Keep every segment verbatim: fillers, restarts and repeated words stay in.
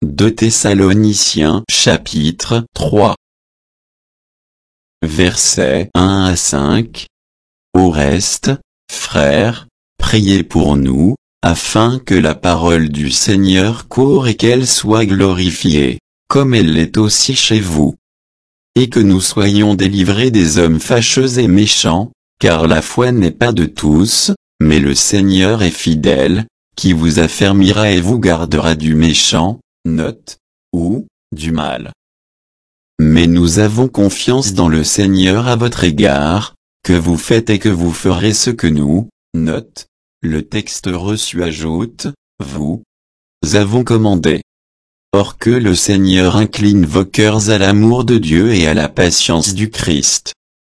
deux Thessaloniciens chapitre trois. Versets un à cinq. Au reste, frères, priez pour nous, afin que la parole du Seigneur coure et qu'elle soit glorifiée, comme elle l'est aussi chez vous. Et que nous soyons délivrés des hommes fâcheux et méchants, car la foi n'est pas de tous, mais le Seigneur est fidèle, qui vous affermira et vous gardera du méchant, note, ou, du mal. Mais nous avons confiance dans le Seigneur à votre égard, que vous faites et que vous ferez ce que nous, note, le texte reçu ajoute, vous avons commandé. Or que le Seigneur incline vos cœurs à l'amour de Dieu et à la patience du Christ.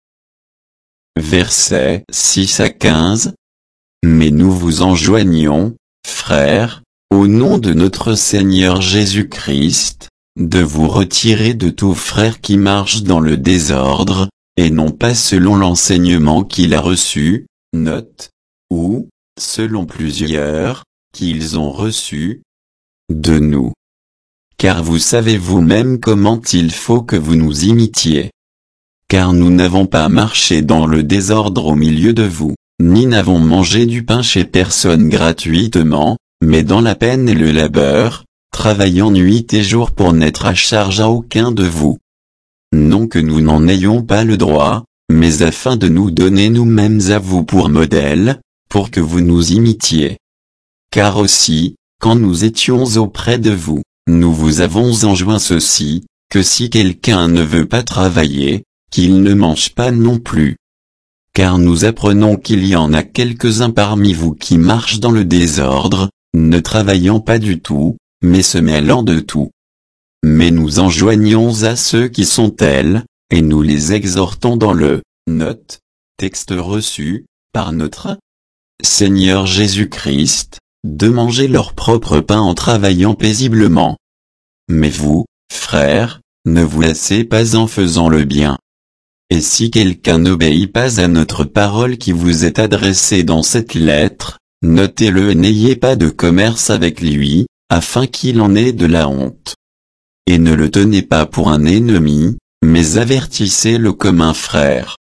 Versets six à quinze. Mais nous vous enjoignons, frères, au nom de notre Seigneur Jésus-Christ, de vous retirer de tout frère qui marche dans le désordre, et non pas selon l'enseignement qu'il a reçu, note, ou, selon plusieurs, qu'ils ont reçu de nous. Car vous savez vous-même comment il faut que vous nous imitiez. Car nous n'avons pas marché dans le désordre au milieu de vous, ni n'avons mangé du pain chez personne gratuitement, mais dans la peine et le labeur, travaillant nuit et jour pour n'être à charge à aucun de vous. Non que nous n'en ayons pas le droit, mais afin de nous donner nous-mêmes à vous pour modèle, pour que vous nous imitiez. Car aussi, quand nous étions auprès de vous, nous vous avons enjoint ceci, que si quelqu'un ne veut pas travailler, qu'il ne mange pas non plus. Car nous apprenons qu'il y en a quelques-uns parmi vous qui marchent dans le désordre, ne travaillant pas du tout, mais se mêlant de tout. Mais nous enjoignons à ceux qui sont tels, et nous les exhortons dans le, note, texte reçu, par notre Seigneur Jésus-Christ, de manger leur propre pain en travaillant paisiblement. Mais vous, frères, ne vous lassez pas en faisant le bien. Et si quelqu'un n'obéit pas à notre parole qui vous est adressée dans cette lettre, notez-le et n'ayez pas de commerce avec lui, afin qu'il en ait de la honte. Et ne le tenez pas pour un ennemi, mais avertissez-le comme un frère.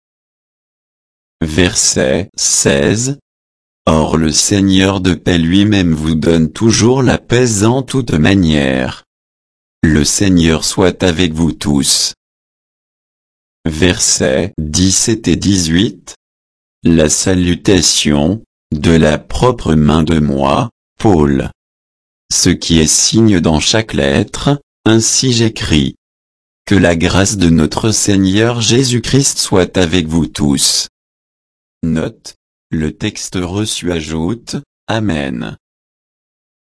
Verset seize. Or le Seigneur de paix lui-même vous donne toujours la paix en toute manière. Le Seigneur soit avec vous tous. Versets dix-sept et dix-huit. La salutation, de la propre main de moi, Paul. Ce qui est signe dans chaque lettre, ainsi j'écris. Que la grâce de notre Seigneur Jésus-Christ soit avec vous tous. Note, le texte reçu ajoute, Amen.